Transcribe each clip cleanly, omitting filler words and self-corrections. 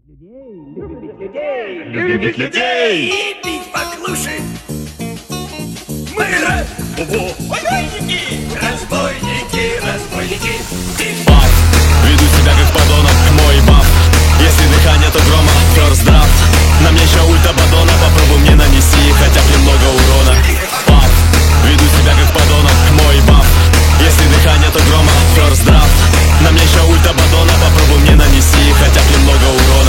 Любить людей и пить поклуши. Мы разбойники, разбойники. Пап, веду себя как подонок, мой баф. Если дыхание, то грома, first draft. На мне еще ульта бадона, попробуй мне нанеси хотя бы немного урона. Пап, веду себя как подонок, мой баф. Если дыхание, то грома, first draft. На мне еще ульта бадона, попробуй мне нанеси хотя бы немного урона.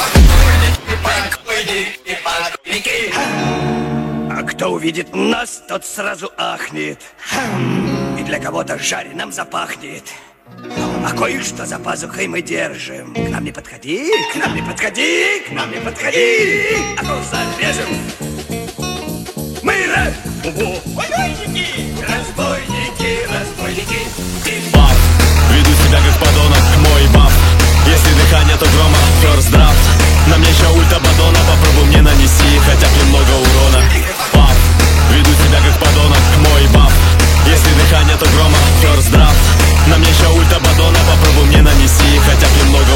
А кто увидит нас, тот сразу ахнет. И для кого-то жареным запахнет. А кое-что за пазухой мы держим. К нам не подходи, к нам не подходи, к нам не подходи. А то зарежем. Мы разбойники, разбойники, разбойники. Пап, веду себя как подонок, мой баф. Если дыхание, то грома, first draft. На мне еще ульта бадона, попробуй мне нанеси хотя бы немного урона. Пап, веду себя как подонок, мой баф. Если дыхание, то грома, first draft. На мне еще ульта бадона, попробуй мне нанеси хотя бы немного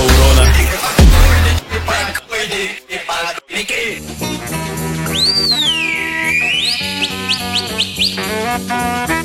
урона.